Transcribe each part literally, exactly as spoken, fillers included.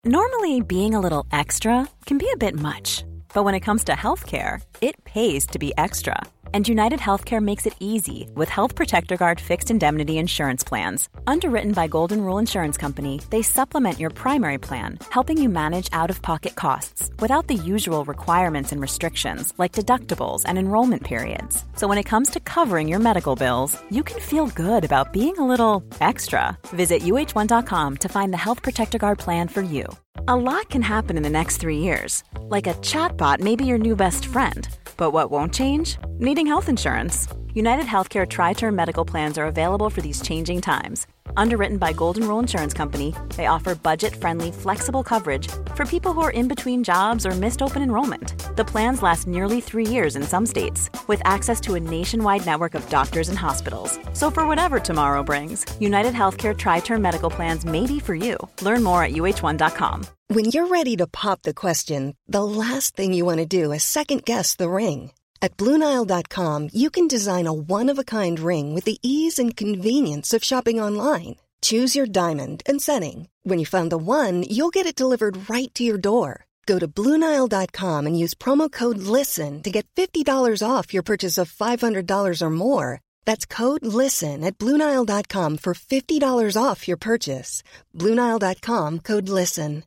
Normally, being a little extra can be a bit much, but when it comes to healthcare, it pays to be extra. And United Healthcare makes it easy with Health Protector Guard fixed indemnity insurance plans. Underwritten by Golden Rule Insurance Company, they supplement your primary plan, helping you manage out-of-pocket costs without the usual requirements and restrictions like deductibles and enrollment periods. So when it comes to covering your medical bills, you can feel good about being a little extra. Visit U H one dot com to find the Health Protector Guard plan for you. A lot can happen in the next three years. Like a chatbot may be your new best friend. But what won't change? Needing health insurance. United Healthcare Tri-Term Medical Plans are available for these changing times. Underwritten by Golden Rule Insurance Company, they offer budget-friendly, flexible coverage for people who are in between jobs or missed open enrollment. The plans last nearly three years in some states, with access to a nationwide network of doctors and hospitals. So for whatever tomorrow brings, United Healthcare Tri-Term Medical Plans may be for you. Learn more at U H one dot com. When you're ready to pop the question, the last thing you want to do is second-guess the ring. At Blue Nile dot com, you can design a one-of-a-kind ring with the ease and convenience of shopping online. Choose your diamond and setting. When you find the one, you'll get it delivered right to your door. Go to Blue Nile dot com and use promo code LISTEN to get fifty dollars off your purchase of five hundred dollars or more. That's code LISTEN at Blue Nile dot com for fifty dollars off your purchase. Blue Nile dot com, code LISTEN.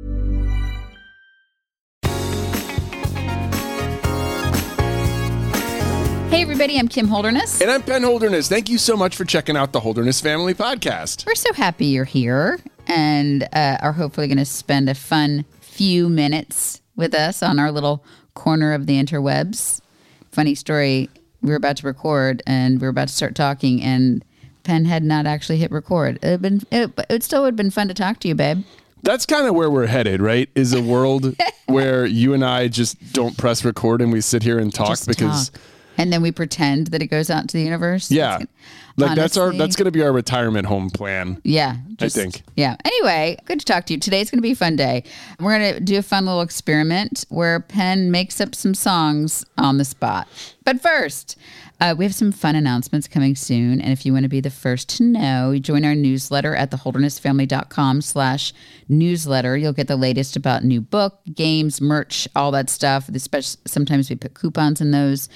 Hey everybody, I'm Kim Holderness. And I'm Penn Holderness. Thank you so much for checking out the Holderness Family Podcast. We're so happy you're here and uh, are hopefully going to spend a fun few minutes with us on our little corner of the interwebs. Funny story, we were about to record and we were about to start talking and Penn had not actually hit record. It would been, it, it still would have been fun to talk to you, babe. That's kind of where we're headed, right? Is a world where you and I just don't press record and we sit here and talk Just because... talk. And then we pretend that it goes out to the universe. Yeah. That's, like honestly, that's our that's going to be our retirement home plan. Yeah. Just, I think. Yeah. Anyway, good to talk to you. Today's going to be a fun day. We're going to do a fun little experiment where Penn makes up some songs on the spot. But first, uh, we have some fun announcements coming soon. And if you want to be the first to know, join our newsletter at the holderness family dot com slash newsletter. You'll get the latest about new book, games, merch, all that stuff. Especially, sometimes we put coupons in those.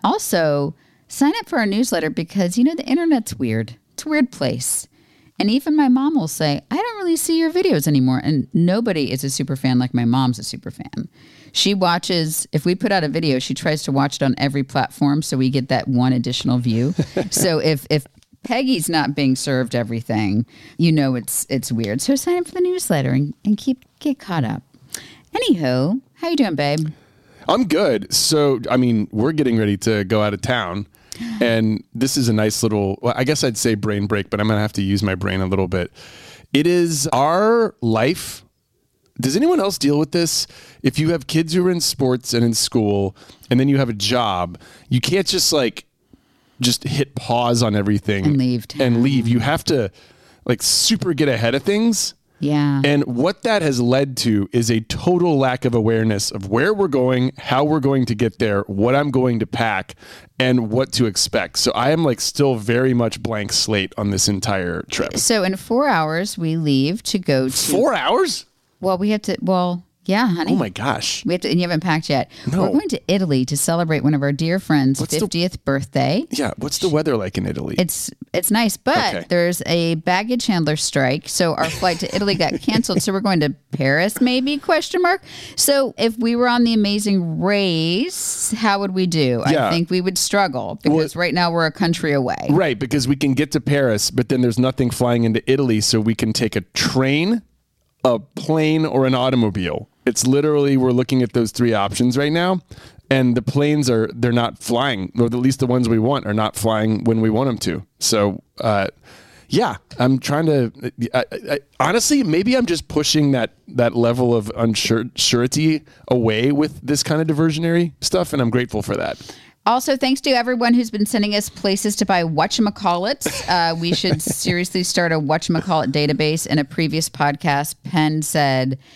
Also, sign up for our newsletter because, you know, the internet's weird. It's a weird place. And even my mom will say, I don't really see your videos anymore. And nobody is a super fan like my mom's a super fan. She watches, if we put out a video, she tries to watch it on every platform so we get that one additional view. So if if Peggy's not being served everything, you know it's it's weird. So sign up for the newsletter and, and keep get caught up. Anywho, how you doing, babe? I'm good. So, I mean, we're getting ready to go out of town. And this is a nice little, well, I guess I'd say brain break, but I'm going to have to use my brain a little bit. It is our life. Does anyone else deal with this? If you have kids who are in sports and in school, and then you have a job, you can't just like, just hit pause on everything and leave town. and leave. You have to like super get ahead of things. Yeah. And what that has led to is a total lack of awareness of where we're going, how we're going to get there, what I'm going to pack, and what to expect. So I am like still very much blank slate on this entire trip. So in four hours, we leave to go to... Four hours? Well, we have to... Well... Yeah, honey. Oh my gosh. We have to, and you haven't packed yet. No. We're going to Italy to celebrate one of our dear friends' What's the- fiftieth birthday. Yeah, what's the weather like in Italy? It's it's nice, but Okay. there's a baggage handler strike, so our flight to Italy got canceled. So we're going to Paris, maybe? Question mark. So if we were on the Amazing Race, how would we do? Yeah. I think we would struggle because right now we're a country away. Right, because we can get to Paris, but then there's nothing flying into Italy, so we can take a train, a plane, or an automobile. It's literally, we're looking at those three options right now, and the planes are, they're not flying, or at least the ones we want are not flying when we want them to. So, uh, yeah, I'm trying to, I, I, honestly, maybe I'm just pushing that, that level of unsurety away with this kind of diversionary stuff, and I'm grateful for that. Also, thanks to everyone who's been sending us places to buy whatchamacallits. Uh, we should seriously start a whatchamacallit database. In a previous podcast, Penn said,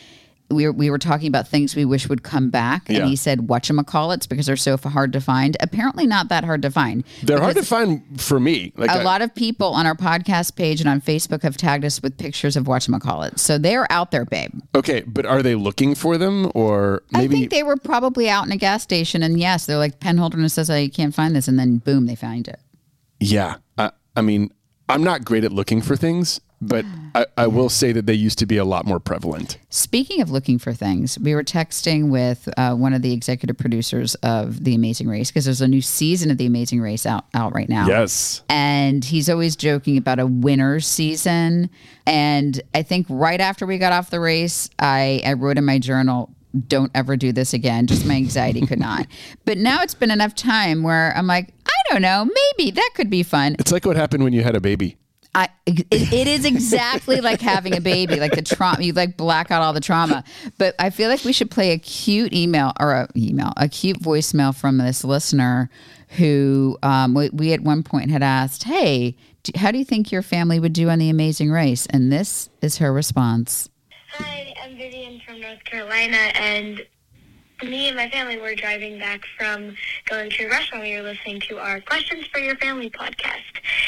we were, we were talking about things we wish would come back. And Yeah. he said, whatchamacallits, because they're so hard to find. Apparently not that hard to find. They're hard to find for me. Like A I- lot of people on our podcast page and on Facebook have tagged us with pictures of whatchamacallits. So they're out there, babe. Okay, but are they looking for them or maybe I think they were probably out in a gas station. And yes, they're like, Penn Holderness says I can't find this. And then boom, they find it. Yeah. I, I mean, I'm not great at looking for things, but I, I will say that they used to be a lot more prevalent. Speaking of looking for things, we were texting with uh, one of the executive producers of The Amazing Race because there's a new season of The Amazing Race out, out right now. Yes. And he's always joking about a winner's season. And I think right after we got off the race, I, I wrote in my journal, don't ever do this again. Just my anxiety could not. But now it's been enough time where I'm like, I don't know, maybe that could be fun. It's like what happened when you had a baby. I, it, it is exactly like having a baby, like the trauma, you like black out all the trauma. But I feel like we should play a cute email or a email, a cute voicemail from this listener who um, we, we at one point had asked, hey, do, how do you think your family would do on The Amazing Race? And this is her response. Hi, I'm Vivian from North Carolina, and me and my family were driving back from going to a restaurant. We were listening to our Questions for Your Family podcast.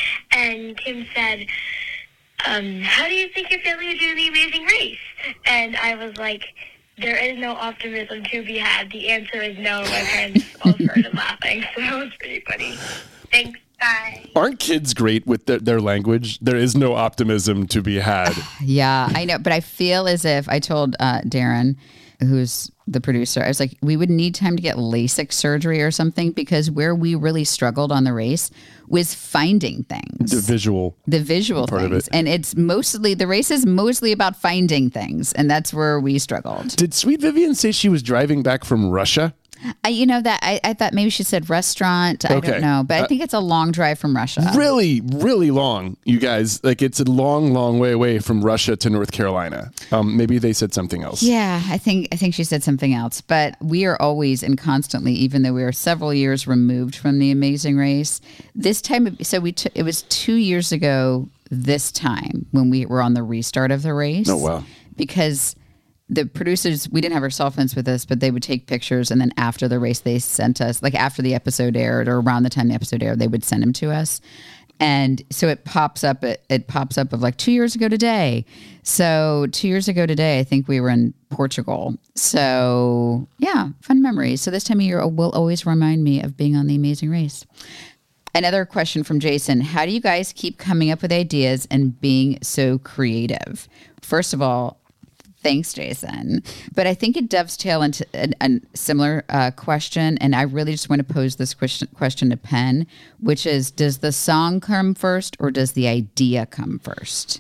And Tim said, um, how do you think your family would do The Amazing Race? And I was like, there is no optimism to be had. The answer is no. My parents all started laughing, so that was pretty funny. Thanks. Bye. Aren't kids great with their, their language? There is no optimism to be had. Yeah, I know. But I feel as if I told uh, Darren, who's the producer, I was like, we would need time to get LASIK surgery or something because where we really struggled on the race was finding things. The visual. The visual part of things. it. And it's mostly, the race is mostly about finding things. And that's where we struggled. Did Sweet Vivian say she was driving back from Russia? I, you know, that I, I thought maybe she said restaurant. I Okay. don't know. But I Uh, think it's a long drive from Russia. Really, really long, you guys. Like it's a long, long way away from Russia to North Carolina. Um, maybe they said something else. Yeah, I think I think she said something else. But we are always and constantly, even though we are several years removed from The Amazing Race, this time, so we t- it was two years ago this time when we were on the restart of the race. Oh, wow. Because the producers, we didn't have our cell phones with us, but they would take pictures. And then after the race, they sent us, like after the episode aired or around the time the episode aired, they would send them to us. And so it pops up, it, it pops up of like two years ago today. So two years ago today, I think we were in Portugal. So yeah, fun memories. So this time of year will always remind me of being on The Amazing Race. Another question from Jason. How do you guys keep coming up with ideas and being so creative? First of all, thanks, Jason. But I think it dovetails into a, a similar uh, question. And I really just want to pose this question, question to Penn, which is, does the song come first or does the idea come first?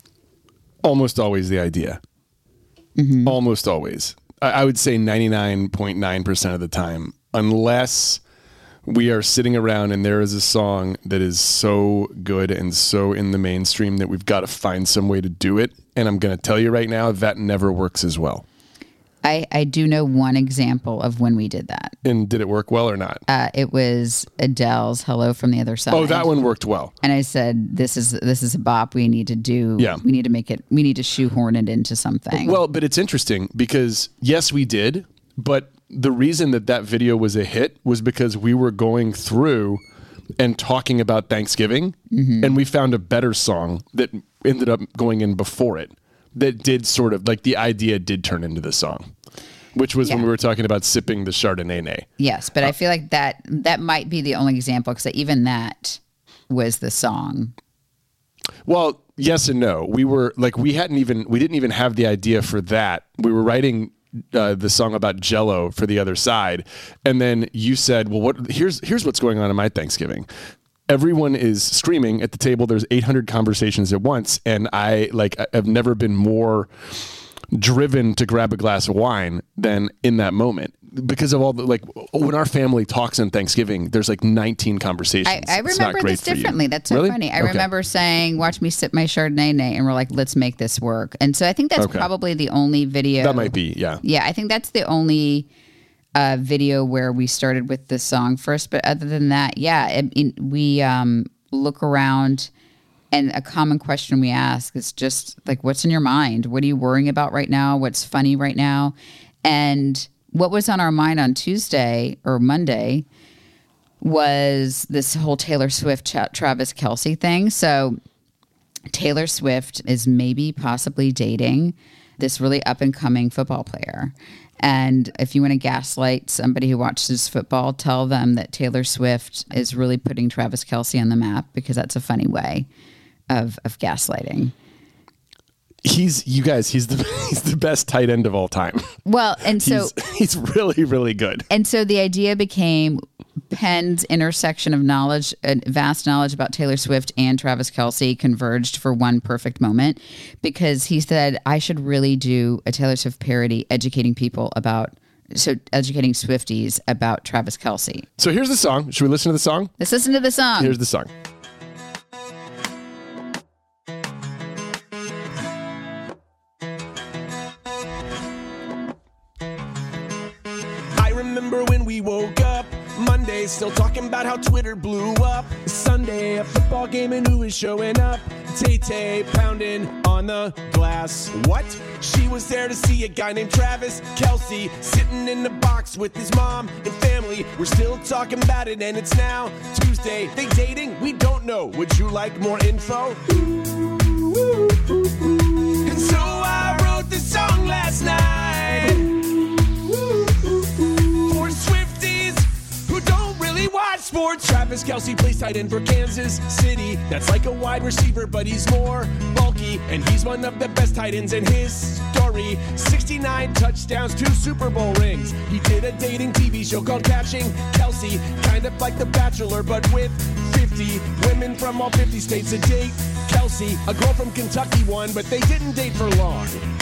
Almost always the idea. Mm-hmm. Almost always. I, I would say ninety-nine point nine percent of the time, unless we are sitting around and there is a song that is so good and so in the mainstream that we've got to find some way to do it. And I'm going to tell you right now, that never works as well. I, I do know one example of when we did that. And did it work well or not? Uh, it was Adele's Hello from the Other Side. Oh, that one worked well. And I said, this is this is a bop we need to do. Yeah. We need to make it, we need to shoehorn it into something. Well, but it's interesting because yes, we did. But the reason that that video was a hit was because we were going through and talking about Thanksgiving, mm-hmm. and we found a better song that ended up going in before it that did sort of like the idea did turn into the song, which was Yeah. when we were talking about sipping the Chardonnay. Yes, but I feel like that that might be the only example because even that was the song. Well, yes and no. We were like, we hadn't even, we didn't even have the idea for that. We were writing uh, the song about Jell-O for The Other Side. And then you said, well, what, here's, here's what's going on in my Thanksgiving. Everyone is screaming at the table. There's eight hundred conversations at once. And I like, I've never been more driven to grab a glass of wine than in that moment because of all the, like when our family talks on Thanksgiving, there's like nineteen conversations. I, I It's not remember great this for you. differently. That's so Really? funny. I Okay. remember saying, watch me sip my Chardonnay, and we're like, let's make this work. And so I think that's Okay. probably the only video. That might be, yeah. Yeah, I think that's the only uh, video where we started with the song first. But other than that, yeah, I mean, we um, look around And a common question we ask is just like, what's in your mind? What are you worrying about right now? What's funny right now? And what was on our mind on Tuesday or Monday was this whole Taylor Swift, Travis Kelce thing. So Taylor Swift is maybe possibly dating this really up and coming football player. And if you want to gaslight somebody who watches football, tell them that Taylor Swift is really putting Travis Kelce on the map, because that's a funny way of of gaslighting. He's, you guys, he's the he's the best tight end of all time. Well, and so he's, he's really, really good. And so the idea became Penn's intersection of knowledge, uh, vast knowledge about Taylor Swift and Travis Kelce converged for one perfect moment, because he said, I should really do a Taylor Swift parody educating people about, so educating Swifties about Travis Kelce. So here's the song. Should we listen to the song? Let's listen to the song. Here's the song. I remember when we woke up Monday, still talking about how Twitter blew up. Sunday, a football game, and who is showing up? Tay-Tay pounding on the glass. What? She was there to see a guy named Travis Kelce sitting in the box with his mom and family. We're still talking about it, and it's now Tuesday. They dating? We don't know. Would you like more info? And so I wrote this song last night for Swifties who don't really watch sports. Travis Kelce plays tight end for Kansas City. That's like a wide receiver, but he's more bulky, and he's one of the best tight ends in history. sixty-nine touchdowns, two Super Bowl rings. He did a dating T V show called Catching Kelce, kind of like The Bachelor, but with fifty women from all fifty states to date Kelce. A girl from Kentucky won, but they didn't date for long.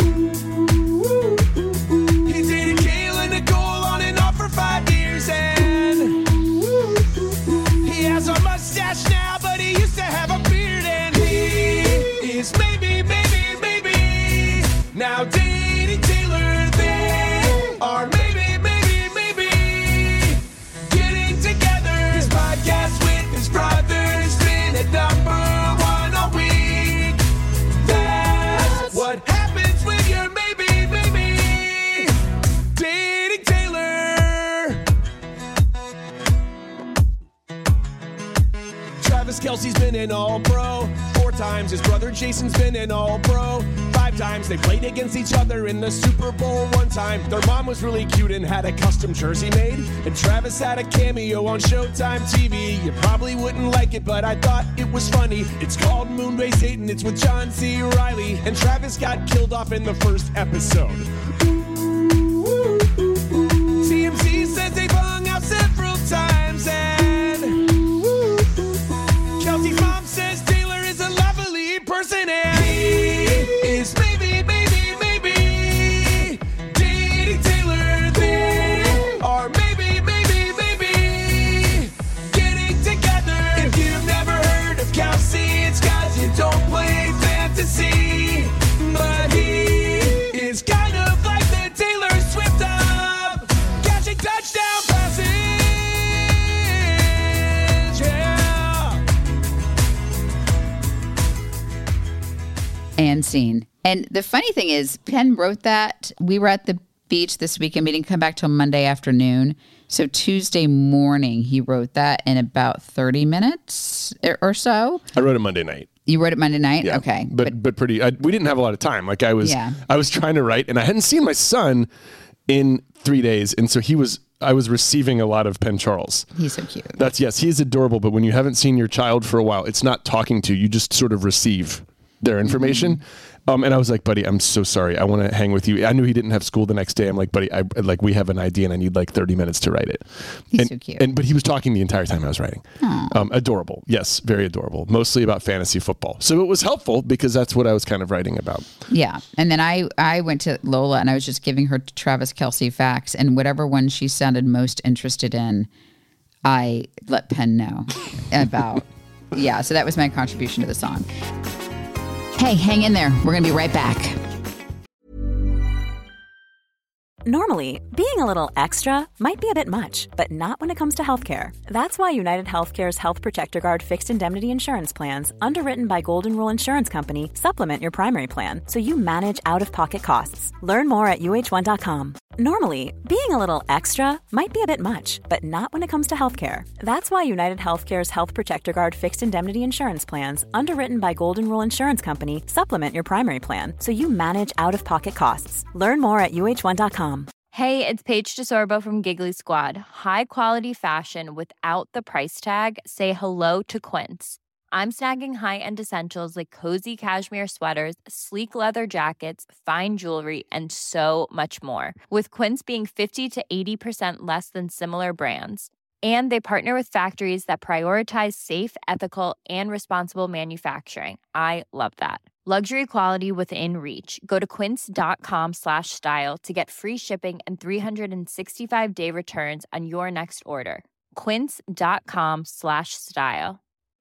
He dated Kayla Nicole on and off for five years, and he has a mustache now, but he used to have a beard, and he is maybe, maybe, maybe now dating Taylor. They are maybe, maybe, maybe getting together. His podcast with his brother's been at number one all week. That's what happens when you're maybe, maybe dating Taylor. Travis Kelce's been an all-pro four times. His brother Jason's been an all-pro five times. They played against each other in the Super Bowl one time. Their mom was really cute and had a custom jersey made. And Travis had a cameo on Showtime T V. You probably wouldn't like it, but I thought it was funny. It's called Moonbase Hatin'. It's with John C. Reilly. And Travis got killed off in the first episode. T M Z says they've hung out several times, and Kelce's mom says Taylor is a lovely person, and he is maybe, maybe, maybe dating Taylor. They are maybe, maybe, maybe getting together. If you've never heard of Kelce, it's 'cause you don't play fantasy, but he is kind of like the Taylor Swift of catching touchdown passes. Yeah. And scene. And the funny thing is, Penn wrote that. We were at the beach this weekend. We didn't come back till Monday afternoon. So Tuesday morning, he wrote that in about thirty minutes or so. I wrote it Monday night. You wrote it Monday night? Yeah, Okay. But, but but pretty. I, we didn't have a lot of time. Like I was, Yeah. I was trying to write, and I hadn't seen my son in three days, and so he was. I was receiving a lot of Penn Charles. He's so cute. That's yes, he's adorable. But when you haven't seen your child for a while, it's not talking to you. You just sort of receive their information. Um, and I was like, buddy, I'm so sorry. I want to hang with you. I knew he didn't have school the next day. I'm like, buddy, I like we have an idea and I need like thirty minutes to write it. He's and, so cute. And but he was talking the entire time I was writing. Um, adorable. Yes, very adorable. Mostly about fantasy football. So it was helpful because that's what I was kind of writing about. Yeah. And then I, I went to Lola and I was just giving her Travis Kelce facts, and whatever one she sounded most interested in, I let Penn know about. Yeah. So that was my contribution to the song. Hey, hang in there. We're going to be right back. Normally, being a little extra might be a bit much, but not when it comes to healthcare. That's why United Healthcare's Health Protector Guard fixed indemnity insurance plans, underwritten by Golden Rule Insurance Company, supplement your primary plan so you manage out-of-pocket costs. Learn more at U H one dot com. Normally, being a little extra might be a bit much, but not when it comes to healthcare. That's why United Healthcare's Health Protector Guard fixed indemnity insurance plans, underwritten by Golden Rule Insurance Company, supplement your primary plan so you manage out-of-pocket costs. Learn more at U H one dot com. Hey, it's Paige DeSorbo from Giggly Squad. High quality fashion without the price tag. Say hello to Quince. I'm snagging high-end essentials like cozy cashmere sweaters, sleek leather jackets, fine jewelry, and so much more. With Quince being fifty to eighty percent less than similar brands. And they partner with factories that prioritize safe, ethical, and responsible manufacturing. I love that. Luxury quality within reach. Go to quince.com slash style to get free shipping and three sixty-five day returns on your next order. Quince.com slash style.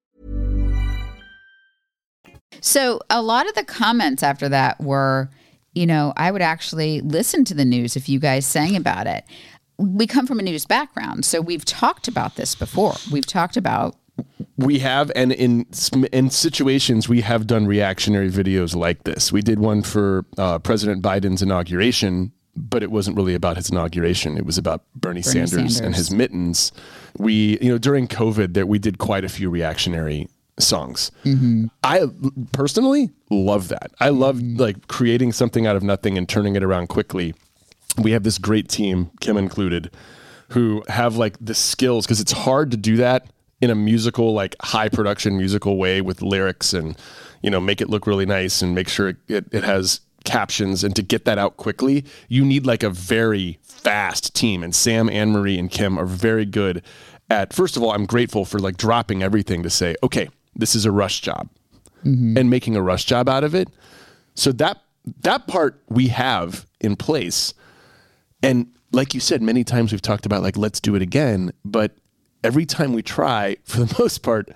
So a lot of the comments after that were, you know, I would actually listen to the news if you guys sang about it. We come from a news background, so we've talked about this before. We've talked about We have, and in in situations, we have done reactionary videos like this. We did one for uh, President Biden's inauguration, but it wasn't really about his inauguration. It was about Bernie, Bernie Sanders, Sanders and his mittens. We, you know, during COVID, that we did quite a few reactionary songs. Mm-hmm. I personally love that. I love mm-hmm. like creating something out of nothing and turning it around quickly. We have this great team, Kim included, who have like the skills, because it's hard to do that in a musical, like high production musical way with lyrics and, you know, make it look really nice and make sure it, it, it has captions. And to get that out quickly, you need like a very fast team. And Sam, Anne Marie, and Kim are very good at, first of all, I'm grateful for like dropping everything to say, okay, this is a rush job mm-hmm. and making a rush job out of it. So that, that part we have in place. And like you said, many times we've talked about like, let's do it again. But every time we try, for the most part,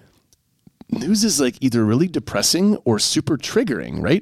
news is like either really depressing or super triggering, right?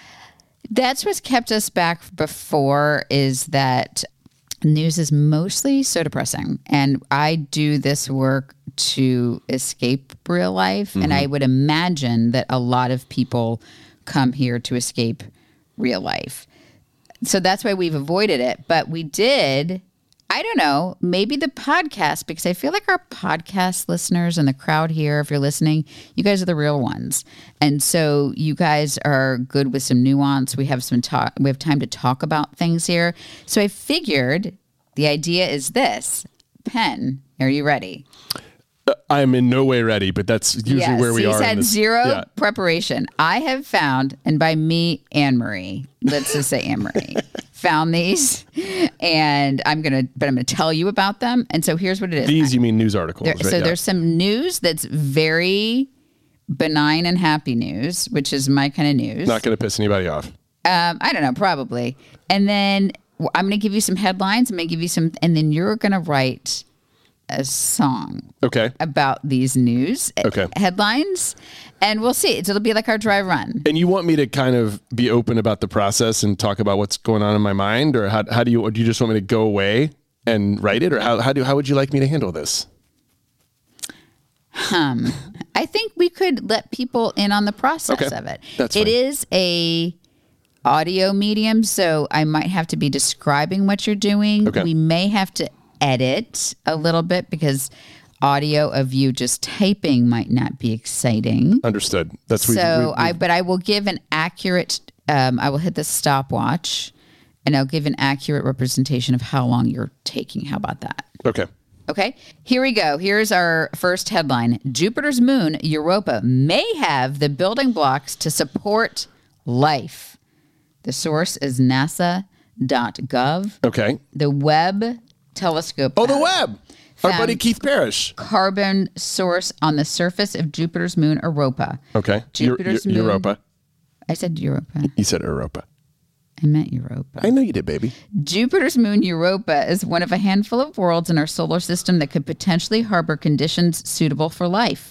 That's what's kept us back before, is that news is mostly so depressing. And I do this work to escape real life. Mm-hmm. And I would imagine that a lot of people come here to escape real life. So that's why we've avoided it. But we did, I don't know, maybe the podcast, because I feel like our podcast listeners and the crowd here, if you're listening, you guys are the real ones. And so you guys are good with some nuance. We have some talk, we have time to talk about things here. So I figured the idea is this. Penn, are you ready? Uh, I'm in no way ready, but that's usually yes, where we he's are. He's had this, zero yeah. preparation. I have found, and by me, Anne Marie, let's just say Anne Marie, found these, and I'm gonna, but I'm gonna tell you about them. And so here's what it is. These, you mean news articles? There, right? So yeah. there's some news that's very benign and happy news, which is my kind of news. Not gonna piss anybody off. Um, I don't know, probably. And then I'm gonna give you some headlines. I'm gonna give you some, and then you're gonna write a song okay. about these news okay. headlines, and we'll see. It'll be like our dry run. And you want me to kind of be open about the process and talk about what's going on in my mind, or how, how do you, or do you just want me to go away and write it, or how, how do, how would you like me to handle this? Um, I think we could let people in on the process okay. of it. That's it fine. is a audio medium, so I might have to be describing what you're doing. Okay. We may have to edit a little bit because audio of you just typing might not be exciting. Understood. That's so. we, we, we, I, but I will give an accurate. Um, I will hit the stopwatch, and I'll give an accurate representation of how long you're taking. How about that? Okay. Okay. Here we go. Here's our first headline: Jupiter's moon, Europa, may have the building blocks to support life. The source is nasa dot gov. Okay. The Webb telescope. Oh, the Webb. Our buddy Keith Parrish. Carbon source on the surface of Jupiter's moon, Europa. Okay. Jupiter's moon. Europa. I said Europa. You said Europa. I meant Europa. I know you did, baby. Jupiter's moon, Europa, is one of a handful of worlds in our solar system that could potentially harbor conditions suitable for life.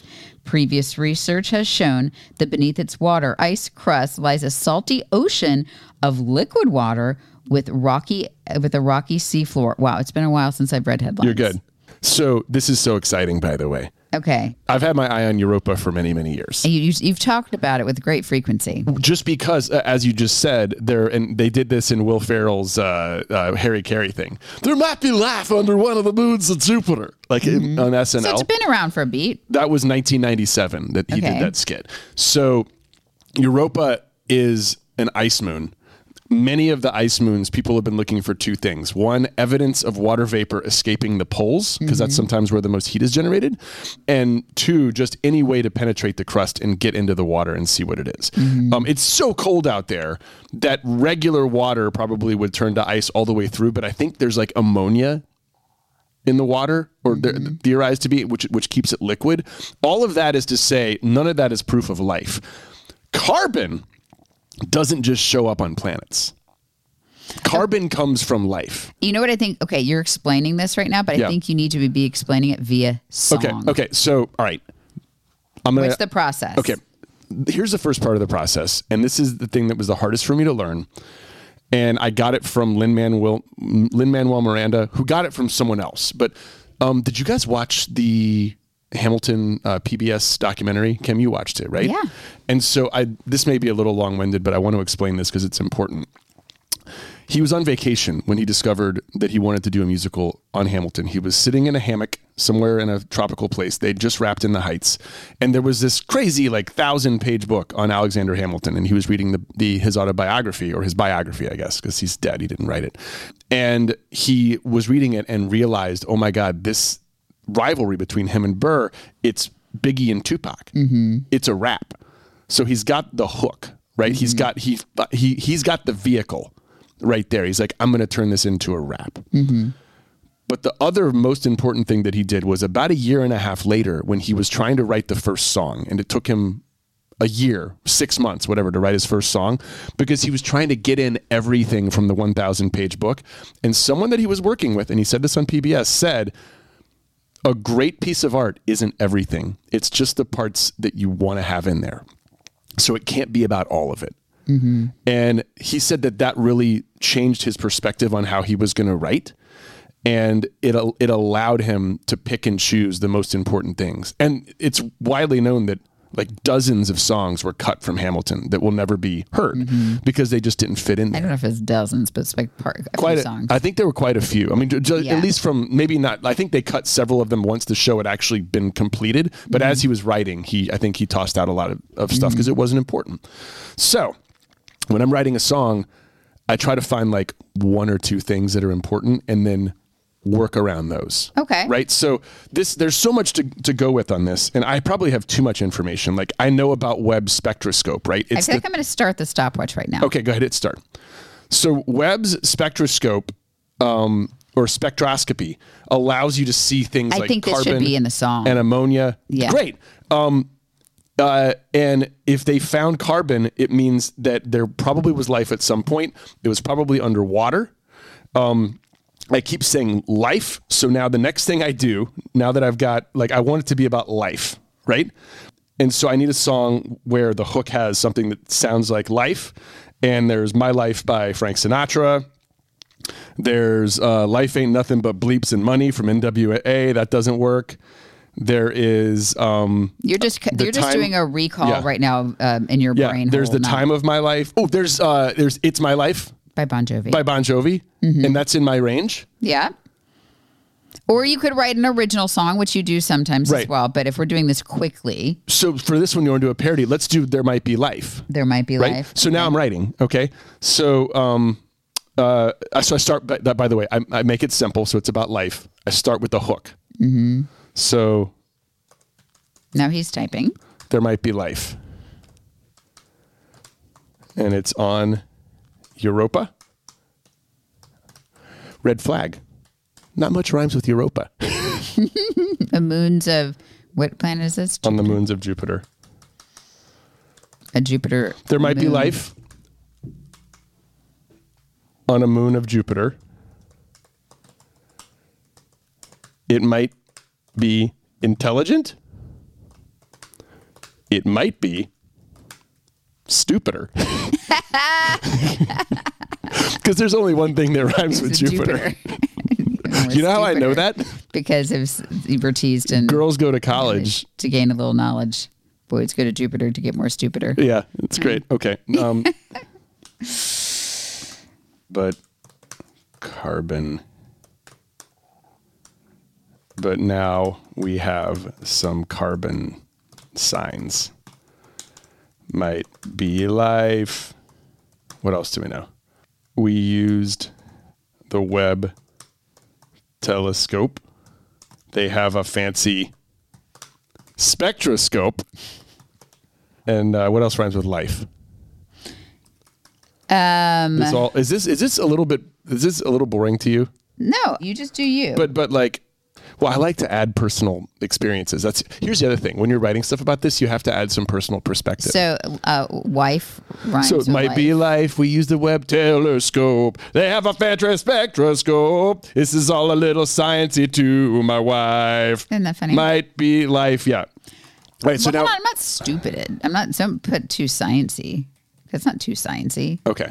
Previous research has shown that beneath its water ice crust lies a salty ocean of liquid water with rocky with a rocky seafloor. Wow, it's been a while since I've read headlines. You're good. So this is so exciting, by the way. Okay. I've had my eye on Europa for many, many years. And you, you, you've talked about it with great frequency. Just because, uh, as you just said, there and they did this in Will Ferrell's uh, uh, Harry Carey thing. There might be life under one of the moons of Jupiter, like mm-hmm. in, on S N L. So it's been around for a beat. That was nineteen ninety-seven that he Okay. did that skit. So Europa is an ice moon. Many of the ice moons, people have been looking for two things. One, evidence of water vapor escaping the poles, because mm-hmm. that's sometimes where the most heat is generated. And two, just any way to penetrate the crust and get into the water and see what it is. Mm-hmm. Um, it's so cold out there that regular water probably would turn to ice all the way through. But I think there's like ammonia in the water, or mm-hmm. theorized to be, which which keeps it liquid. All of that is to say, none of that is proof of life. Carbon doesn't just show up on planets. Carbon comes from life. You know what I think? Okay, you're explaining this right now, but I Yeah. think you need to be explaining it via song. Okay. Okay. So, all right. I'm gonna. What's the process? Okay. Here's the first part of the process, and this is the thing that was the hardest for me to learn. And I got it from Lin-Manuel Lin-Manuel Miranda, who got it from someone else. But um, did you guys watch the Hamilton uh, P B S documentary? Kim, you watched it, right? Yeah. And so I this may be a little long-winded, but I want to explain this because it's important. He was on vacation when he discovered that he wanted to do a musical on Hamilton. He was sitting in a hammock somewhere in a tropical place. They'd just wrapped in the Heights. And there was this crazy like thousand page book on Alexander Hamilton. And he was reading the, the his autobiography, or his biography, I guess, because he's dead. He didn't write it. And he was reading it and realized, oh my God, this rivalry between him and Burr, it's Biggie and Tupac. Mm-hmm. It's a rap. So he's got the hook, right? Mm-hmm. He's got he he he's got the vehicle right there. He's like, I'm going to turn this into a rap. Mm-hmm. But the other most important thing that he did was about a year and a half later, when he was trying to write the first song, and it took him a year, six months, whatever, to write his first song, because he was trying to get in everything from the one thousand page book. And someone that he was working with, and he said this on P B S, said, a great piece of art isn't everything. It's just the parts that you want to have in there. So it can't be about all of it. Mm-hmm. And he said that that really changed his perspective on how he was going to write. And it it allowed him to pick and choose the most important things. And it's widely known that like dozens of songs were cut from Hamilton that will never be heard mm-hmm. because they just didn't fit in there. I don't know if it's dozens, but it's like part, a quite few a, songs. I think there were quite a few. I mean, just, Yeah. at least from maybe not, I think they cut several of them once the show had actually been completed. But mm-hmm. as he was writing, he I think he tossed out a lot of, of stuff because mm-hmm. it wasn't important. So when I'm writing a song, I try to find like one or two things that are important and then work around those. Okay. Right. So this, there's so much to, to go with on this. And I probably have too much information. Like I know about Webb's spectroscope, right? I It's feel the, like I'm going to start the stopwatch right now. okay, go ahead, hit start. So Webb's spectroscope, um, or spectroscopy allows you to see things I like think this carbon should be in the song. and ammonia. Yeah. Great. Um, uh, and if they found carbon, it means that there probably was life at some point. It was probably underwater. Um, I keep saying life. So now the next thing I do, now that I've got, like, I want it to be about life, right? And so I need a song where the hook has something that sounds like life. And there's My Life by Frank Sinatra. There's uh, Life Ain't Nothing But Bleeps and Money from N W A. That doesn't work. There is... Um, You're just the you're just time- doing a recall Yeah. right now um, in your yeah, brain. there's hole the now. time of my life. Oh, there's uh, there's It's My Life by Bon Jovi. by Bon Jovi. Mm-hmm. And that's in my range. Yeah. Or you could write an original song, which you do sometimes Right. as well. But if we're doing this quickly, So for this one, you want to do a parody. Let's do There Might Be Life. there might be Right. life. So now I'm writing. Okay. So, um, uh, so I start, by, that, by the way, I, I make it simple. So it's about life. I start with the hook. Mm-hmm. So Now he's typing. There Might Be Life. And it's on Europa. Red flag. Not much rhymes with Europa. The moons of, what planet is this? On the moons of Jupiter. A Jupiter. There might be moon. life on a moon of Jupiter. It might be intelligent. it might be stupider. Because there's only one thing that rhymes with Jupiter. Jupiter. You know how I know that? Because of, you were teased and girls go to college to gain a little knowledge. Boys go to Jupiter to get more stupider. Yeah, it's great. Okay. Um, but carbon. But now we have some carbon signs. Might be life. What else do we know? We used the Webb telescope. They have a fancy spectroscope. And uh, what else rhymes with life? Um, this all, is this is this a little bit is this a little boring to you? No, you just do you. But but like, well, I like to add personal experiences. That's here's the other thing. When you're writing stuff about this, you have to add some personal perspective. So, uh, wife rhymes So it with might life. be life. We use the Webb telescope. They have a fancy spectroscope. This is all a little sciencey to my wife. Isn't that funny? Might be life. Yeah. Right. So well, now, hold on, I'm not stupid. I'm not. Don't put too sciencey. It's not too sciencey. okay.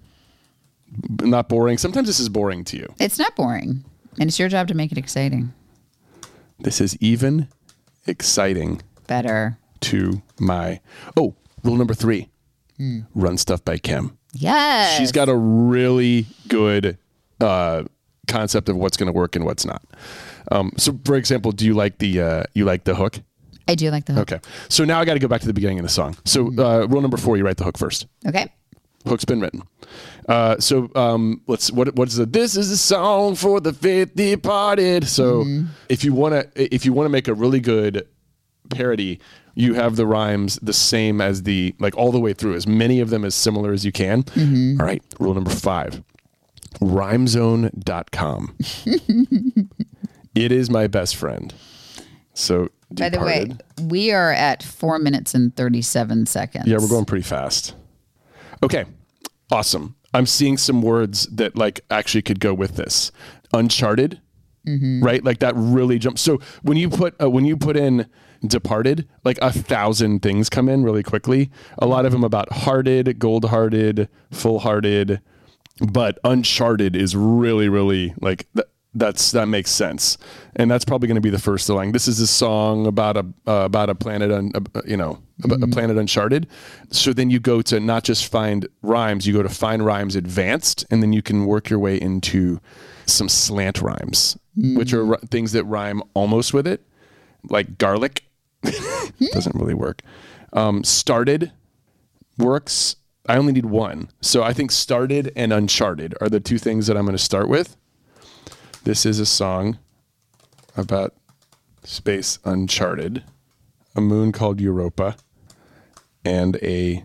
B- Not boring. Sometimes this is boring to you. It's not boring, and it's your job to make it exciting. This is even exciting Better. to my. Oh, rule number three. Run stuff by Kim. Yes. She's got a really good uh, concept of what's going to work and what's not. Um, so, for example, do you like the uh, you like the hook? I do like the hook. Okay. So now I got to go back to the beginning of the song. So uh, rule number four, you write the hook first. Okay. Hook's been written. Uh, so um, let's what what's the this is a song for the faith departed. So Mm-hmm. if you want to if you want to make a really good parody, you have the rhymes the same as the like all the way through, as many of them as similar as you can. Mm-hmm. All right. Rule number five. rhymezone dot com. It is my best friend. So By the way, Departed. we are at four minutes and thirty-seven seconds. Yeah, we're going pretty fast. Okay, awesome. I'm seeing some words that like actually could go with this. Uncharted, right? Like that really jumps. So when you put uh, when you put in departed, like a thousand things come in really quickly. A lot of them about hearted, gold-hearted, full-hearted, but uncharted is really, really like th- that's that makes sense, and that's probably going to be the first line. This is a song about a uh, about a planet, un, uh, you know, mm-hmm. a planet uncharted. So then you go to not just find rhymes, you go to find rhymes advanced, and then you can work your way into some slant rhymes, mm-hmm. which are r- things that rhyme almost with it, like garlic. Doesn't really work. Um, started works. I only need one, so I think started and uncharted are the two things that I'm going to start with. This is a song about space uncharted, a moon called Europa, and a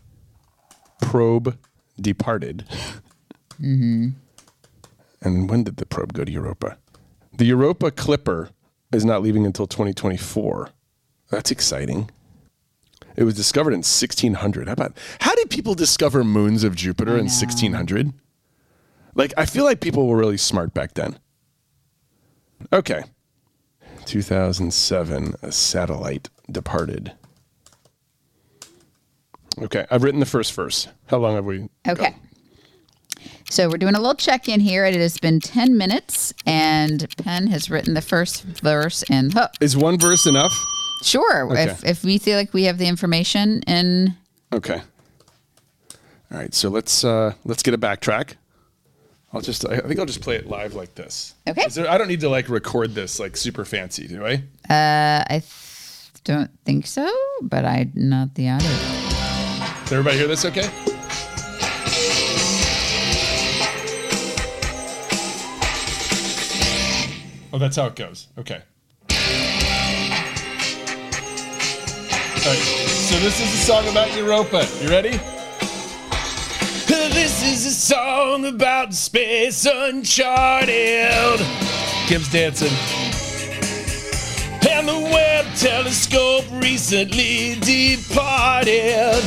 probe departed. Mm-hmm. And when did the probe go to Europa? The Europa Clipper is not leaving until twenty twenty-four. That's exciting. It was discovered in sixteen hundred. How about, how did people discover moons of Jupiter in sixteen hundred? Like, I feel like people were really smart back then. Okay. two thousand seven, a satellite departed. Okay, I've written the first verse. How long have we Okay. gone? So we're doing a little check-in here. It has been ten minutes, and Penn has written the first verse and hook. Is one verse enough? Sure. Okay. If if we feel like we have the information in... Okay. All right, so let's uh, let's get a backtrack. I'll just I think I'll just play it live like this. Okay. Is there, I don't need to like record this like super fancy, do I? Uh, I th- don't think so, but I'm not the audio. Does everybody hear this okay? Oh, that's how it goes. Okay. All right. So this is a song about Europa. You ready? This is a song about space uncharted. Kim's dancing. And the Webb telescope recently departed.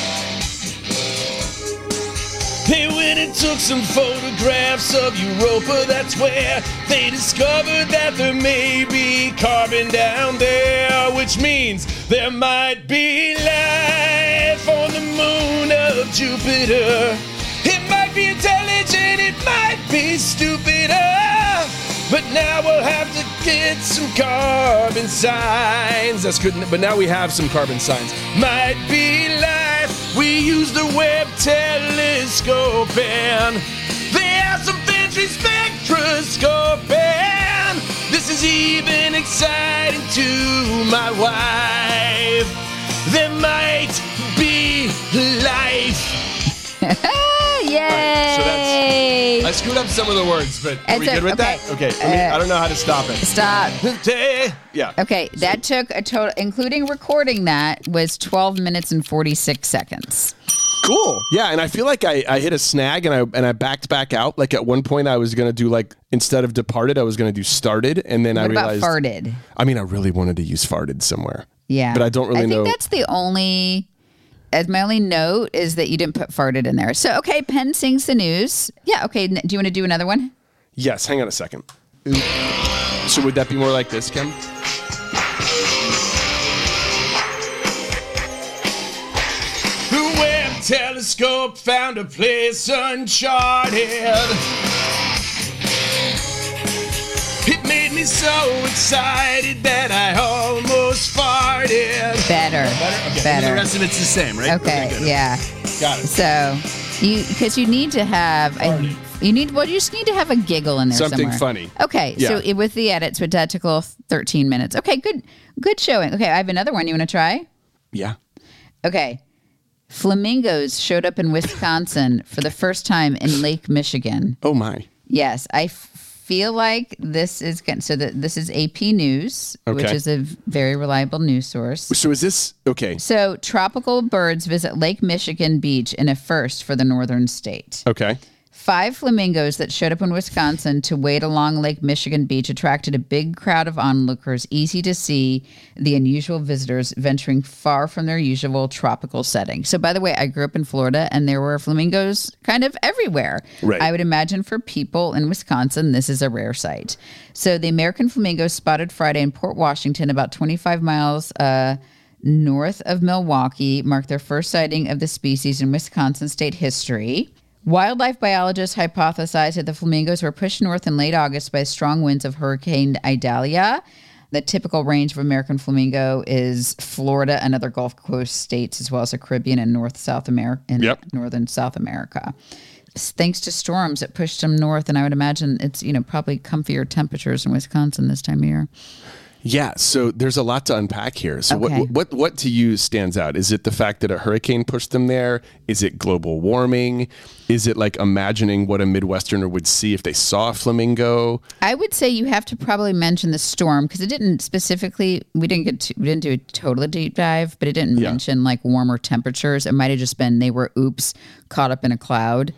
They went and took some photographs of Europa. That's where they discovered that there may be carbon down there, which means There might be life on the moon of Jupiter. It might be intelligent, it might be stupider. But now we'll have to get some carbon signs. That's good, but now we have some carbon signs. Might be life. We use the Webb telescope and they have some fancy spectroscope. And this is even exciting to my wife. There might be life. Yay! Right, so that's, I screwed up some of the words, but are It's we a- good with okay. that? Okay, I, mean, Uh, I don't know how to stop it. Stop. Yeah. Okay, that took a total, including recording that, was twelve minutes and forty-six seconds. Cool. Yeah, and I feel like I, I hit a snag and I and I backed back out. Like at one point I was gonna do like instead of departed, I was gonna do started, and then What I about realized farted? I mean I really wanted to use farted somewhere. Yeah. But I don't really I think know. that's the only, as my only note is that you didn't put farted in there. So, okay, Penn sings the news. Yeah, okay. n- Do you want to do another one? Yes, hang on a second. So would that be more like this, Kim? The Webb telescope found a place uncharted. It made me so excited that I almost farted. Better. Better? Okay. Better. The rest of it's the same, right? Okay, good. yeah. Got it. So, you, because you need to have, a, you need, well, you just need to have a giggle in there Something somewhere. funny. Okay, Yeah. so it, with the edits, but that took a little thirteen minutes. Okay, good, good showing. Okay, I have another one. You want to try? Yeah. Okay. Flamingos showed up in Wisconsin for the first time in Lake Michigan. Oh my. Yes, I f- feel like this is good. So the, this is A P News, which Okay. is a very reliable news source. So is this okay? So tropical birds visit Lake Michigan Beach in a first for the northern state. Okay. Five flamingos that showed up in Wisconsin to wade along Lake Michigan Beach attracted a big crowd of onlookers, easy to see the unusual visitors venturing far from their usual tropical setting. So, by the way, I grew up in Florida and there were flamingos kind of everywhere. Right. I would imagine for people in Wisconsin, this is a rare sight. So, the American flamingo spotted Friday in Port Washington, about twenty-five miles uh, north of Milwaukee, marked their first sighting of the species in Wisconsin state history. Wildlife biologists hypothesized that the flamingos were pushed north in late August by strong winds of Hurricane Idalia. The typical range of American flamingo is Florida and other Gulf Coast states, as well as the Caribbean and North South America and Yep. northern South America. Thanks to storms, it pushed them north, and I would imagine it's you know probably comfier temperatures in Wisconsin this time of year. Yeah, so there's a lot to unpack here. So Okay. what what what to you stands out? Is it the fact that a hurricane pushed them there? Is it global warming? Is it like imagining what a Midwesterner would see if they saw a flamingo? I would say you have to probably mention the storm because it didn't specifically. We didn't get to, we didn't do a totally deep dive, but it didn't Yeah. mention like warmer temperatures. It might have just been they were oops caught up in a cloud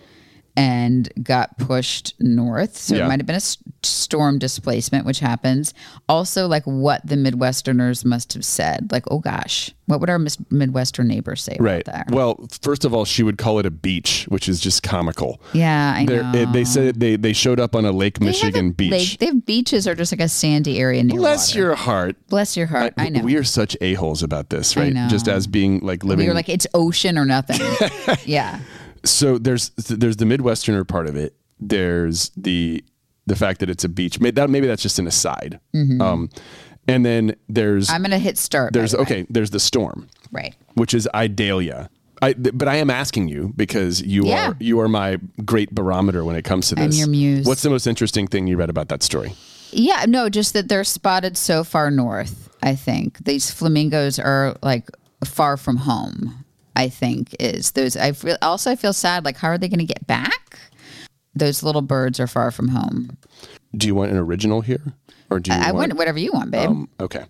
and got pushed north. So Yeah. it might have been a s- storm displacement, which happens. Also, like what the Midwesterners must have said, like, oh gosh, what would our mis- Midwestern neighbors say Right. about that? Well, first of all, she would call it a beach, which is just comical. Yeah, I They're- know. it- they said they they showed up on a Lake They have Michigan a beach. lake- they have beaches or just like a sandy area near Bless water. your heart. Bless your heart. I know. We are such a-holes about this, I right? know. Just as being like living. We were like, it's ocean or nothing. Yeah. So there's there's the Midwesterner part of it. There's the the fact that it's a beach. Maybe, that, maybe that's just an aside. Um, and then there's Mm-hmm. I'm going to hit start. by there's the way. okay. There's the storm, Right. which is Idalia. I, th- but I am asking you because you Yeah. are you are my great barometer when it comes to this. I'm your muse. What's the most interesting thing you read about that story? Yeah. No, just that they're spotted so far north, I think. These flamingos are like far from home, I think, is those. I feel, also I feel sad. Like, how are they going to get back? Those little birds are far from home. Do you want an original here, or do you I, I want want whatever you want, babe. Um, okay.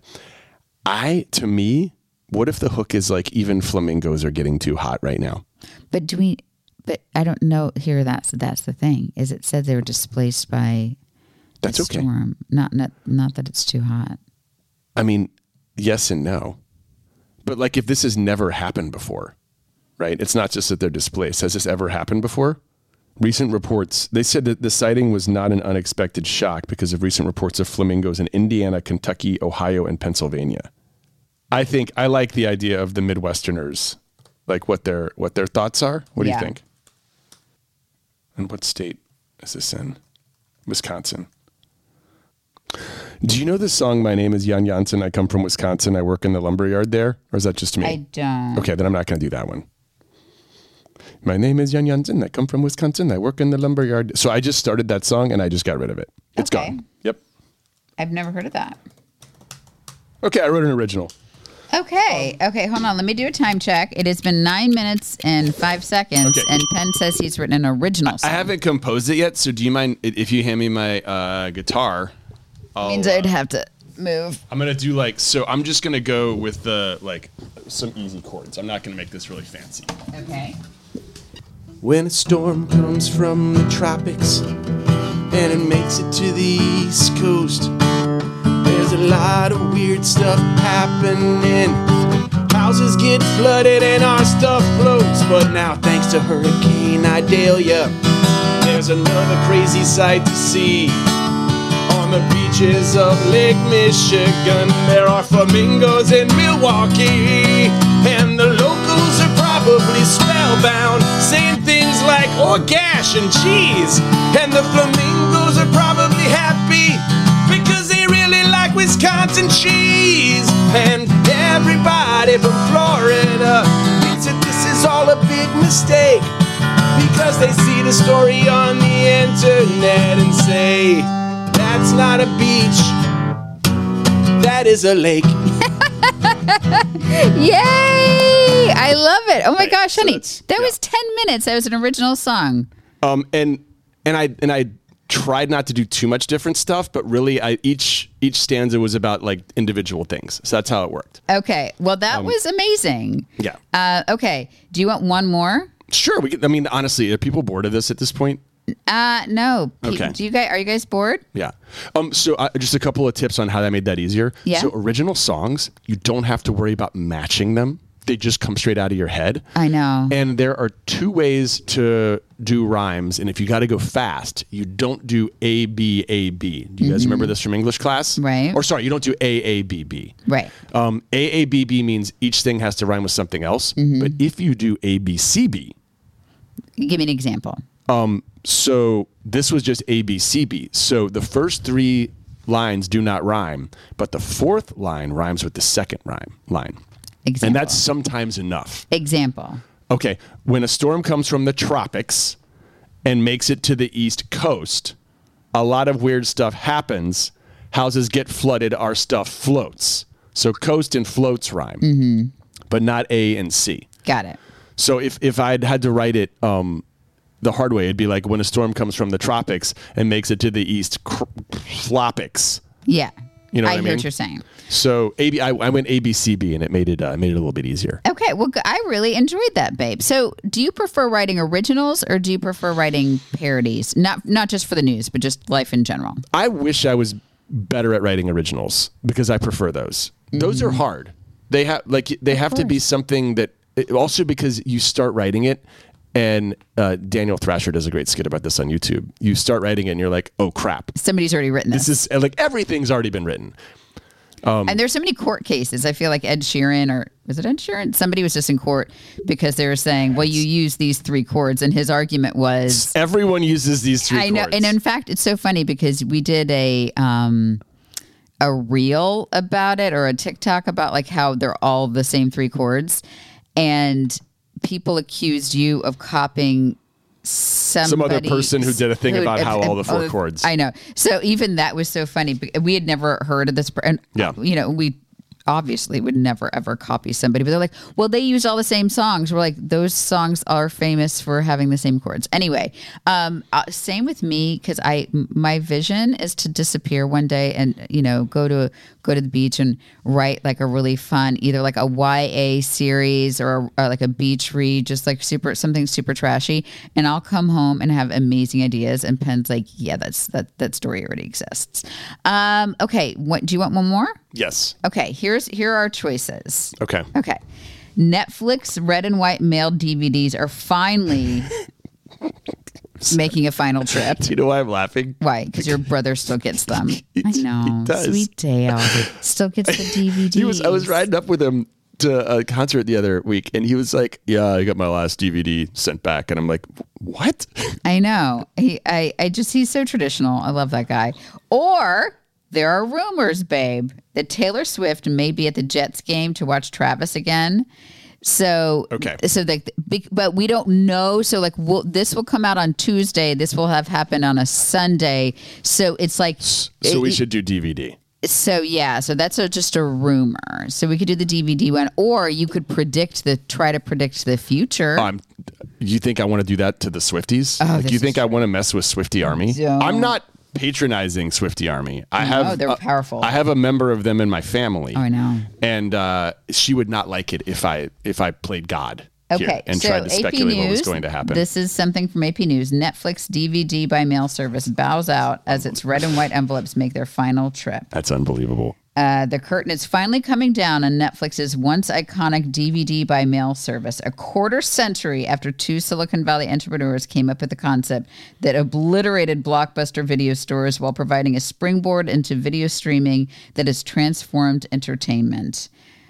I to me, what if the hook is like even flamingos are getting too hot right now? but do we, but I don't know here. That's, that's the thing is it said they were displaced by That's a okay. storm. Not, not, not that it's too hot. I mean, yes and no. But like if this has never happened before, right? It's not just that they're displaced. Has this ever happened before? Recent reports, they said that the sighting was not an unexpected shock because of recent reports of flamingos in Indiana, Kentucky, Ohio, and Pennsylvania. I think I like the idea of the Midwesterners, like what their what their thoughts are. What do Yeah. you think? And what state is this in? Wisconsin. Do you know the song "My Name Is Jan Jansen, I Come From Wisconsin, I Work in the Lumberyard There"? Or is that just me? I don't. Okay, then I'm not going to do that one. My name is Jan Jansen, I come from Wisconsin, I work in the lumberyard. So I just started that song and I just got rid of it. It's Okay. gone. Yep. I've never heard of that. Okay, I wrote an original. Okay. Okay, hold on. Let me do a time check. It has been nine minutes and five seconds, Okay. and Penn says he's written an original I song. haven't composed it yet, so do you mind i- if you hand me my uh, guitar? means I'd have to move. I'm gonna do like so. I'm just gonna go with the like some easy chords. I'm not gonna make this really fancy. Okay. When a storm comes from the tropics and it makes it to the East Coast, there's a lot of weird stuff happening. Houses get flooded and our stuff floats. But now, thanks to Hurricane Idalia, there's another crazy sight to see. On the beaches of Lake Michigan, there are flamingos in Milwaukee, and the locals are probably spellbound, saying things like "oh gosh" and "geez," and the flamingos are probably happy because they really like Wisconsin cheese. And everybody from Florida thinks that this is all a big mistake because they see the story on the internet and say, "That's not a beach, that is a lake." Yay! I love it. Oh my Right, gosh, so honey. that's- that yeah. was ten minutes. That was an original song. Um, and and I and I tried not to do too much different stuff, but really, I each each stanza was about like individual things. So that's how it worked. Okay. Well, that was amazing. Yeah. Uh, okay. Do you want one more? Sure. We. Could, I mean, honestly, are people bored of this at this point? Uh, no. Pe- Okay. Do you guys, are you guys bored? Yeah. Um. So uh, just a couple of tips on how that made that easier. Yeah. So original songs, you don't have to worry about matching them. They just come straight out of your head. I know. And there are two ways to do rhymes. And if you got to go fast, you don't do A, B, A, B. Do you guys remember this from English class? Right. Or sorry, you don't do A, A, B, B. Right. Um, A, A, B, B means each thing has to rhyme with something else. But if you do A, B, C, B, Give me an example. so this was just A, B, C, B. So the first three lines do not rhyme, but the fourth line rhymes with the second rhyme line. Example. And that's sometimes enough. Example. Okay, when a storm comes from the tropics and makes it to the East Coast, a lot of weird stuff happens. Houses get flooded, our stuff floats. So coast and floats rhyme, but not A and C. Got it. So if, if I'd had to write it um, the hard way, it'd be like when a storm comes from the tropics and makes it to the East cr- Flopics. Yeah. You know I what I hear mean? what you're saying. So A B, I, I went A B C B and it made it uh, made it a little bit easier. Okay, well, g- I really enjoyed that, babe. So, do you prefer writing originals or do you prefer writing parodies? Not not just for the news, but just life in general. I wish I was better at writing originals because I prefer those. Those are hard. They have like they have to be something that also because you start writing it, and uh, Daniel Thrasher does a great skit about this on YouTube. You start writing it and you're like, oh crap, Somebody's already written this. this is like everything's already been written. And there's so many court cases. I feel like Ed Sheeran, or was it Ed Sheeran? Somebody was just in court because they were saying, well, you use these three chords. And his argument was, Everyone uses these three I know. chords. And in fact, it's so funny because we did a, um, a reel about it or a TikTok about like how they're all the same three chords. And people accused you of copying Some other person who did a thing who- about how all the four oh, chords. I know. So even that was so funny. We had never heard of this. per- And, Yeah. you know, we obviously would never ever copy somebody, but they're like, well, they use all the same songs. We're like, those songs are famous for having the same chords. Anyway, um, uh, same with me because I m- my vision is to disappear one day and you know go to go to the beach and write like a really fun either like a Y A series or, or like a beach read, just like super something super trashy, and I'll come home and have amazing ideas. And Penn's like, yeah, that's that that story already exists. Um, okay, what do you want one more? Yes. Okay, here's here are our choices. Okay. Okay. Netflix red and white mailed D V Ds are finally making a final trip. Do you know why I'm laughing? Why? Because your brother still gets them. He- I know. he does. Sweet Dale still gets the D V Ds. He was. I was riding up with him to a concert the other week, and he was like, "Yeah, I got my last D V D sent back," and I'm like, "What?" I know. He. I. I just. He's so traditional. I love that guy. Or there are rumors, babe, that Taylor Swift may be at the Jets game to watch Travis again. So Okay. So like, big- but we don't know. So like, we'll, this will come out on Tuesday. This will have happened on a Sunday. So it's like. So it- we should do D V D. So yeah, so that's a, just a rumor. So we could do the D V D one, or you could predict the try to predict the future. Um, you think I want to do that to the Swifties? Oh, like, this you think is- I want to mess with Swiftie Army? Don't. I'm not patronizing Swiftie Army. I No, have. they're uh, powerful. I have a member of them in my family. Oh, I know. And uh, she would not like it if I if I played God. Here Okay, and so tried to A P speculate News, what was going to happen. This is something from A P News. Netflix D V D by mail service bows out as its red and white envelopes make their final trip. That's unbelievable. Uh, the curtain is finally coming down on Netflix's once iconic D V D by mail service, a quarter century after two Silicon Valley entrepreneurs came up with the concept that obliterated blockbuster video stores while providing a springboard into video streaming that has transformed entertainment.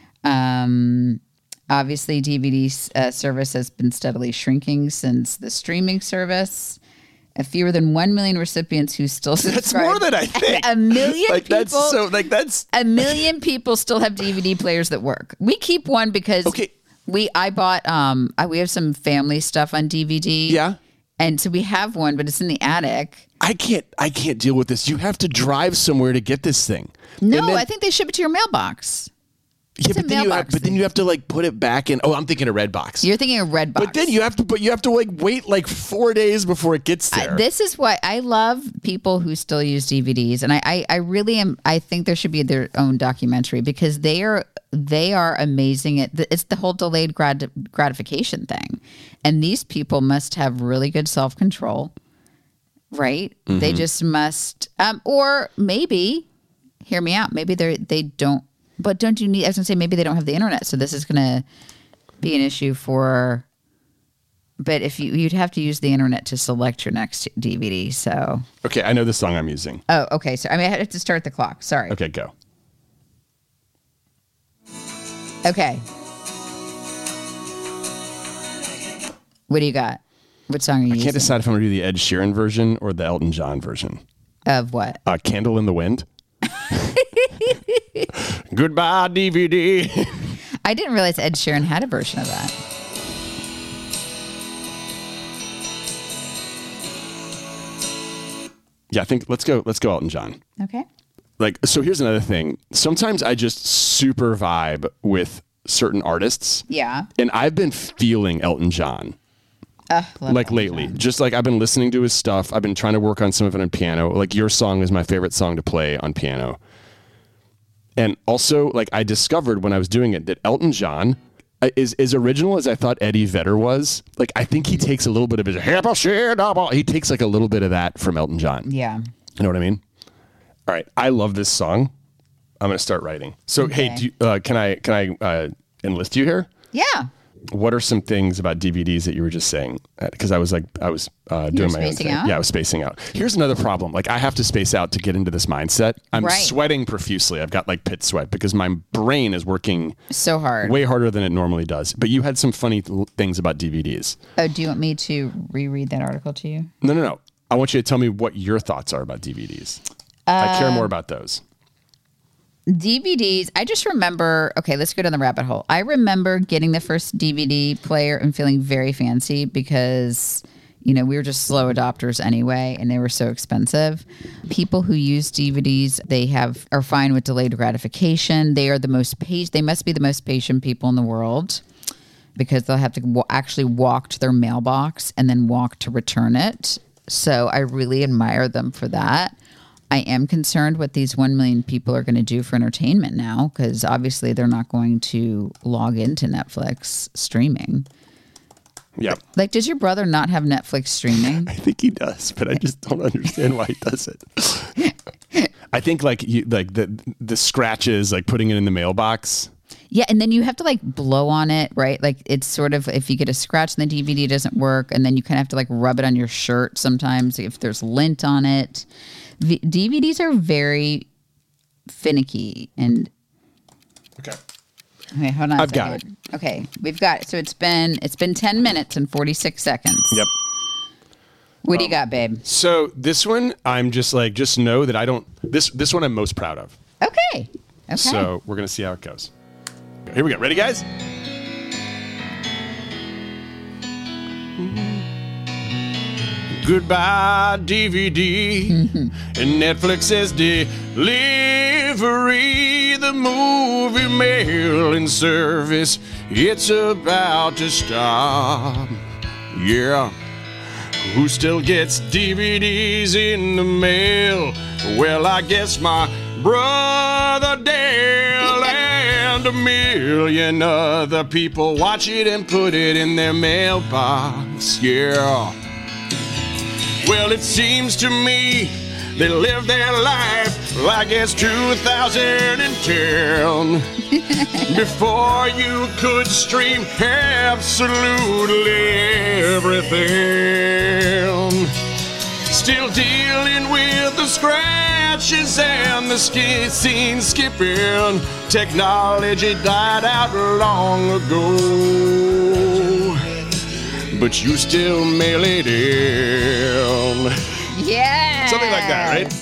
Um, obviously, D V D uh, service has been steadily shrinking since the streaming service. Uh, fewer than one million recipients who still subscribe. That's more than I think. A million like people. that's so like that's A million people still have D V D players that work. We keep one because Okay. we I bought um I, we have some family stuff on D V D. Yeah. And so we have one, but it's in the attic. I can't I can't deal with this. You have to drive somewhere to get this thing. No, And then- I think they ship it to your mailbox. yeah, it's a but then you have, mailbox but then thing. you have to like put it back in. Oh, I'm thinking a red box. You're thinking of Redbox. But then you have to, but you have to like wait like four days before it gets there. I, this is what I love people who still use D V Ds, and I, I, I really am. I think there should be their own documentary because they are they are amazing at the, it's the whole delayed grat, gratification thing, and these people must have really good self control, right? Mm-hmm. They just must, um, or maybe, hear me out. Maybe they they don't. But don't you need? I was gonna say maybe they don't have the internet, so this is gonna be an issue for. But if you you'd have to use the internet to select your next D V D, so. Okay, I know the song I'm using. Oh, okay. So I mean, I had to start the clock. Sorry. Okay, go. Okay. What do you got? What song are you I can't using? decide if I'm gonna do the Ed Sheeran version or the Elton John version. Of what? Uh, Candle in the Wind. Goodbye, D V D. I didn't realize Ed Sheeran had a version of that. Yeah, I think let's go. Let's go, Elton John. Okay. Like, so here's another thing. Sometimes I just super vibe with certain artists, Yeah. and I've been feeling Elton John. Uh, love like Elton lately, John. just like I've been listening to his stuff. I've been trying to work on some of it on piano. Like your song is my favorite song to play on piano. And also, like I discovered when I was doing it that Elton John is as original as I thought Eddie Vedder was. Like I think he takes a little bit of his he takes like a little bit of that from Elton John. Yeah. You know what I mean? All right, I love this song. I'm gonna start writing. So Okay. hey, do you, uh, can I can I uh, enlist you here? Yeah. What are some things about D V Ds that you were just saying? Because I was like, I was uh, doing were my own spacing thing. out? Yeah, I was spacing out. Here's another problem. Like, I have to space out to get into this mindset. I'm Right. sweating profusely. I've got like pit sweat because my brain is working So hard. way harder than it normally does. But you had some funny th- things about D V Ds. Oh, do you want me to reread that article to you? No, no, no. I want you to tell me what your thoughts are about D V Ds. I care Um, more about those. D V Ds, I just remember, okay, let's go down the rabbit hole. I remember getting the first D V D player and feeling very fancy because, you know, we were just slow adopters anyway, and they were so expensive. People who use D V Ds, they have are fine with delayed gratification. They are the most patient, they must be the most patient people in the world because they'll have to w- actually walk to their mailbox and then walk to return it. So I really admire them for that. I am concerned what these one million people are going to do for entertainment now because obviously they're not going to log into Netflix streaming. Yeah. Like, does your brother not have Netflix streaming? I think he does, but I just don't understand why he does it. I think like you, like the the scratches, like putting it in the mailbox. Yeah, and then you have to like blow on it, right? Like it's sort of if you get a scratch and the D V D doesn't work, and then you kind of have to like rub it on your shirt sometimes if there's lint on it. V- D V Ds are very finicky and. Okay. Okay, hold on. I've got it. Okay, we've got it. So it's been it's been ten minutes and forty-six seconds. Yep. What do you got, babe? So this one, I'm just like, just know that I don't. This this one I'm most proud of. Okay. Okay. So we're gonna see how it goes. Here we go. Ready, guys? Goodbye, D V D, and Netflix says delivery. The movie mailing service, it's about to stop. Yeah. Who still gets D V Ds in the mail? Well, I guess my brother Dale and a million other people watch it and put it in their mailbox. Yeah. Well, it seems to me they live their life like it's two thousand ten. Before you could stream absolutely everything. Still dealing with the scratches and the ski scene skipping. Technology died out long ago, but you still mail it in. Yeah. Something like that, right?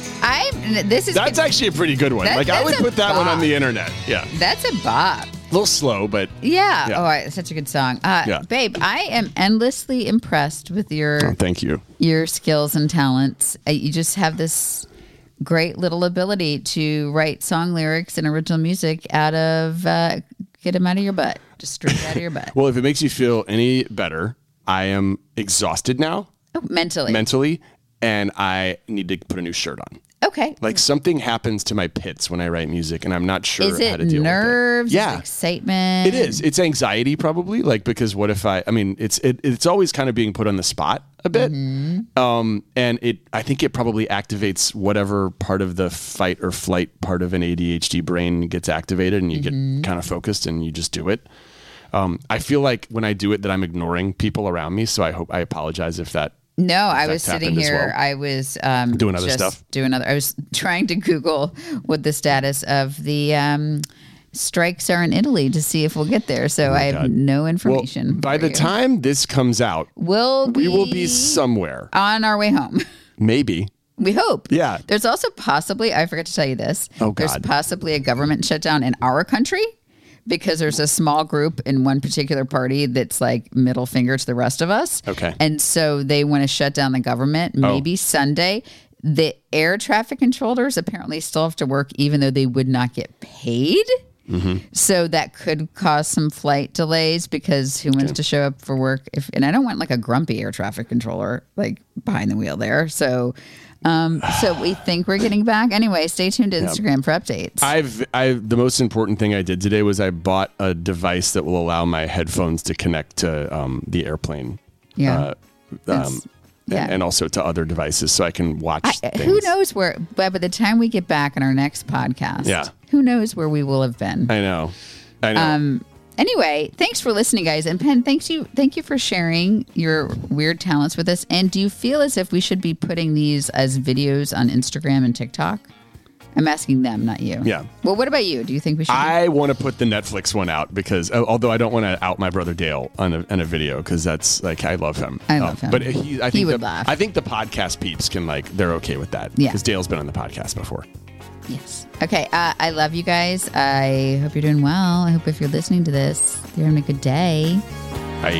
I this is That's actually a pretty good one. That- like I would that's a put that one on bop. the internet. Yeah. That's a bop. A little slow, but Yeah. Yeah. Oh, it's such a good song. Uh, Yeah. Babe, I am endlessly impressed with your oh, thank you. your skills and talents. Uh, you just have this great little ability to write song lyrics and original music out of uh, get them out of your butt, just straight out of your butt. Well, if it makes you feel any better, I am exhausted now Oh, mentally. mentally, and I need to put a new shirt on. Okay. Like something happens to my pits when I write music, and I'm not sure Is how it to deal nerves? with it. Yeah. Is it excitement? It is. It's anxiety probably, like because what if I? I mean, it's it, it's always kind of being put on the spot a bit, Mm-hmm. um, and it. I think it probably activates whatever part of the fight or flight part of an A D H D brain gets activated, and you Mm-hmm. get kind of focused, and you just do it. Um, I feel like when I do it, that I'm ignoring people around me. So I hope I apologize if that. No, I was That's sitting happened as here. well. I was um, Doing other just stuff? Doing other. I was trying to Google what the status of the um, strikes are in Italy to see if we'll get there. So I have God. no Well, information. by for the you. time this comes out, we'll we will be be somewhere. on our way home. Maybe. We hope. Yeah. There's also possibly, I forgot to tell you this. Oh, There's God. possibly a government shutdown in our country because there's a small group in one particular party that's like middle finger to the rest of us. Okay. And so they want to shut down the government maybe Sunday. The air traffic controllers apparently still have to work even though they would not get paid. Mm-hmm. So that could cause some flight delays because who wants to show up for work? If and I don't want like a grumpy air traffic controller like behind the wheel there. So, um, so we think we're getting back. Anyway, stay tuned to Instagram for updates. I've I the most important thing I did today was I bought a device that will allow my headphones to connect to um, the airplane. Yeah. Uh, That's- um, yeah. and, and also to other devices, so I can watch. I, things. who knows where? But by the time we get back in our next podcast, Yeah. who knows where we will have been? I know. I know. Um, anyway, thanks for listening, guys. And Penn, thanks you, thank you for sharing your weird talents with us. And do you feel as if we should be putting these as videos on Instagram and TikTok? I'm asking them, not you. Yeah. Well, what about you? Do you think we should? I want to put the Netflix one out because, uh, although I don't want to out my brother Dale on a, on a video because that's like I love him. I love him. But he, I think He would the, laugh. I think the podcast peeps can like they're okay with that. Yeah. Because Dale's been on the podcast before. Yes. Okay. Uh, I love you guys. I hope you're doing well. I hope if you're listening to this, you're having a good day. I.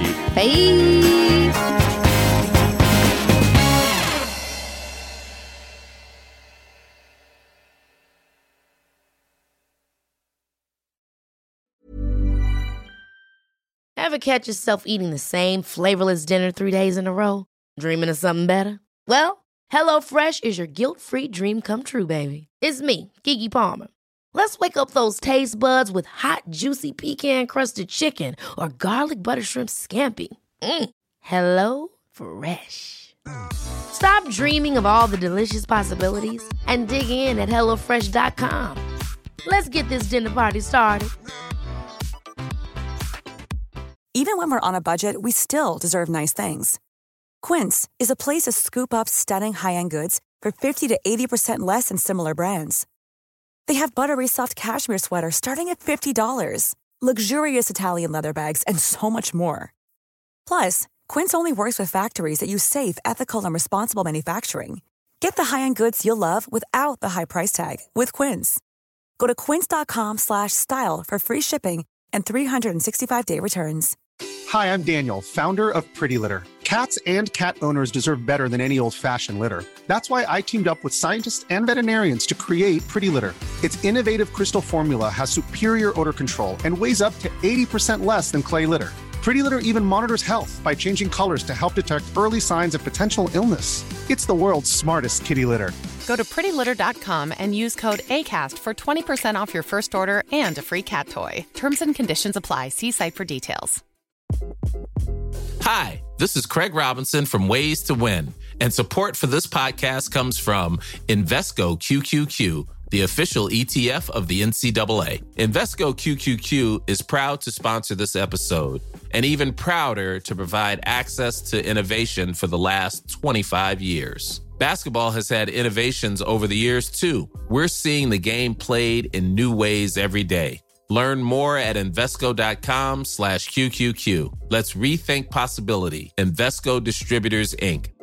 Bye. Ever catch yourself eating the same flavorless dinner three days in a row? Dreaming of something better? Well, HelloFresh is your guilt-free dream come true, baby. It's me, Keke Palmer. Let's wake up those taste buds with hot, juicy pecan-crusted chicken or garlic butter shrimp scampi. Mm. Hello Fresh. Stop dreaming of all the delicious possibilities and dig in at HelloFresh dot com. Let's get this dinner party started. Even when we're on a budget, we still deserve nice things. Quince is a place to scoop up stunning high-end goods for fifty to eighty percent less than similar brands. They have buttery soft cashmere sweaters starting at fifty dollars, luxurious Italian leather bags, and so much more. Plus, Quince only works with factories that use safe, ethical, and responsible manufacturing. Get the high-end goods you'll love without the high price tag with Quince. Go to quince.com slash style for free shipping and three sixty-five day returns. Hi, I'm Daniel, founder of Pretty Litter. Cats and cat owners deserve better than any old-fashioned litter. That's why I teamed up with scientists and veterinarians to create Pretty Litter. Its innovative crystal formula has superior odor control and weighs up to eighty percent less than clay litter. Pretty Litter even monitors health by changing colors to help detect early signs of potential illness. It's the world's smartest kitty litter. Go to pretty litter dot com and use code ACAST for twenty percent off your first order and a free cat toy. Terms and conditions apply. See site for details. Hi, this is Craig Robinson from Ways to Win, and support for this podcast comes from Invesco Q Q Q, the official E T F of the N C double A. Invesco Q Q Q is proud to sponsor this episode, and even prouder to provide access to innovation for the last twenty-five years. Basketball has had innovations over the years, too. We're seeing the game played in new ways every day. Learn more at Invesco.com slash QQQ. Let's rethink possibility. Invesco Distributors, Incorporated.